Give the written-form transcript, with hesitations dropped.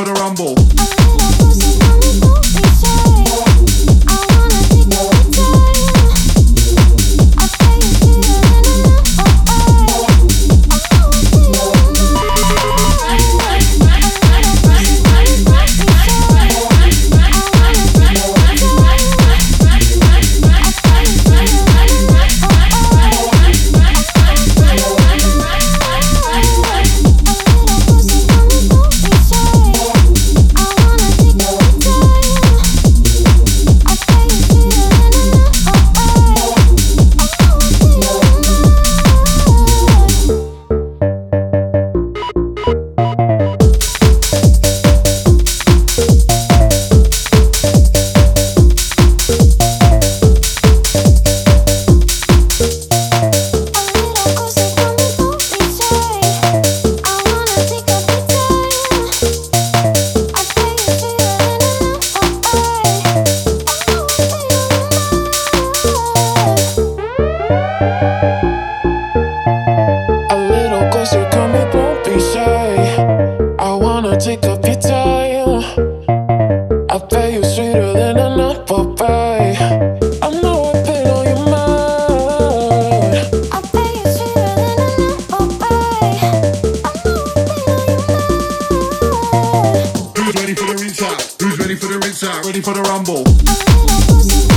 for the rumble. Take up your time. I pay you sweeter than an apple pie. I know I've been on your mind. I pay you sweeter than an apple pie. I know I've been on your mind. Who's ready for the retard? Who's ready for the retard? Ready for the rumble?